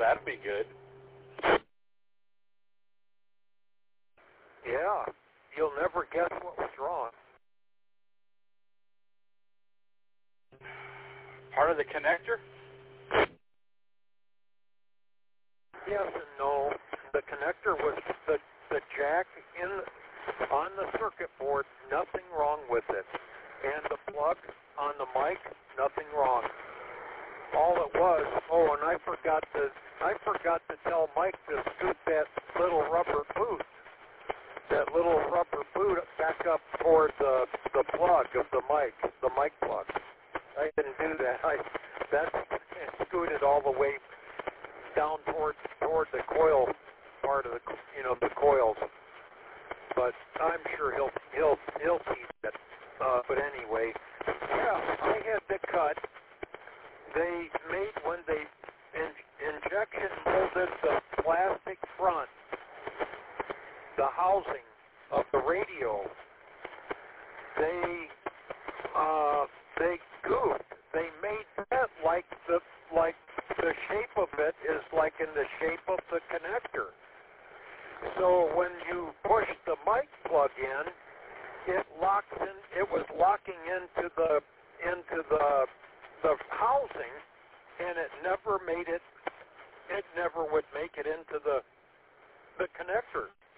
that'd be good. Yeah, you'll never guess what was wrong. Part of the connector? Yes and no. The connector was the jack on the circuit board, nothing wrong with it. And the plug on the mic, nothing wrong. All it was, and I forgot to tell Mike to scoot that little rubber boot back up toward the plug of the mic plug. I didn't do that. That scooted all the way down toward the coil part of the coils. But I'm sure he'll keep it. But anyway, yeah, I had to cut. They made, when they injection molded the plastic front, the housing of the radio, they goofed. They made that like the shape of it is like in the shape of the connector. So when you push the mic plug in, it locks in. It was locking into the housing, and it never made it. It never would make it into the connector.